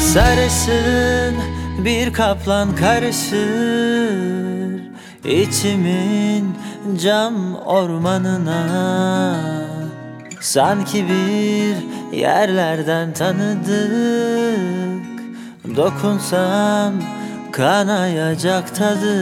Sarışın bir kaplan karışır içimin cam ormanına. Sanki bir yerlerden tanıdık, dokunsam kanayacak tadı.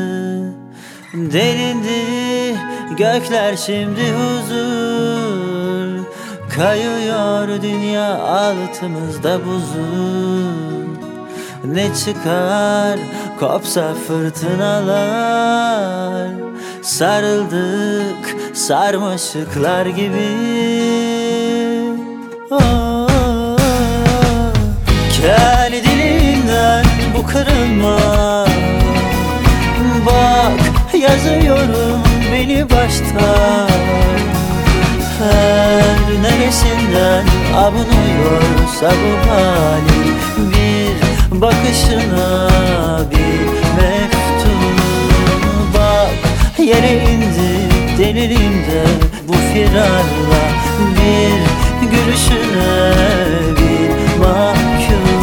Delindi gökler şimdi huzur, kayıyor dünya altımızda buzul. Ne çıkar kopsa fırtınalar, sarıldık sarmaşıklar gibi. Oh, kel dilinden bu kırılma, bak yazıyorum beni baştan. Her neresinden abunuyorsa bu halim, bir bakışına bir mektup. Bak yere indi delilimde bu firarla, bir gülüşüne bir mahkum.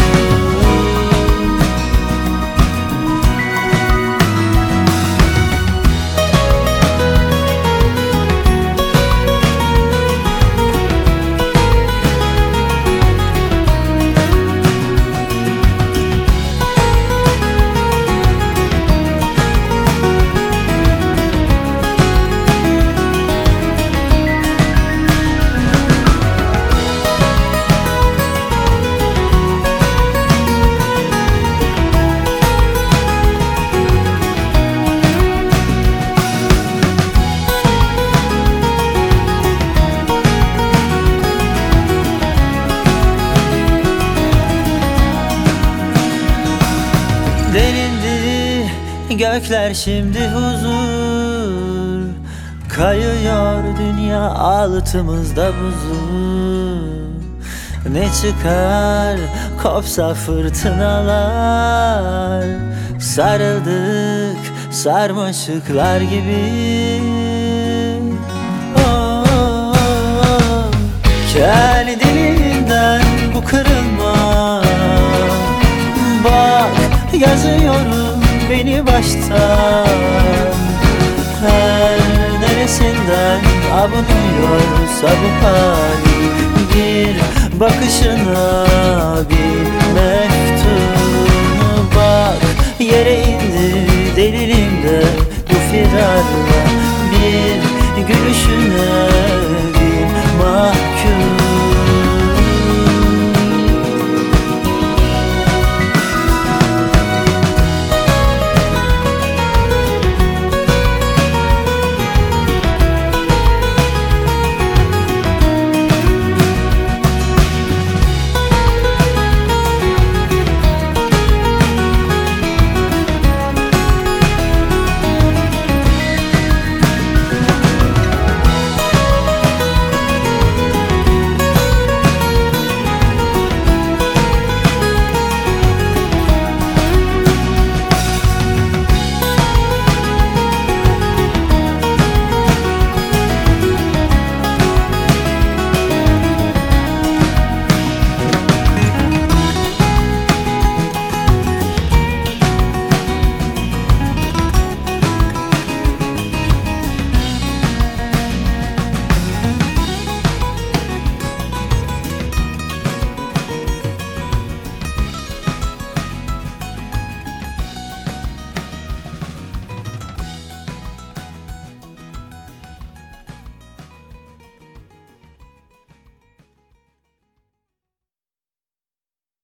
Delindi gökler şimdi huzur, kayıyor dünya altımızda buzul. Ne çıkar kopsa fırtınalar, sarıldık sarmaşıklar gibi. Oh, kel dilinden bu kırılma, bak yazıyorum beni baştan. Her neresinden abunuyorsa bu halim, bir bakışına bir mektup. Bak yere indi delilimde bu firarla, bir gülüşüne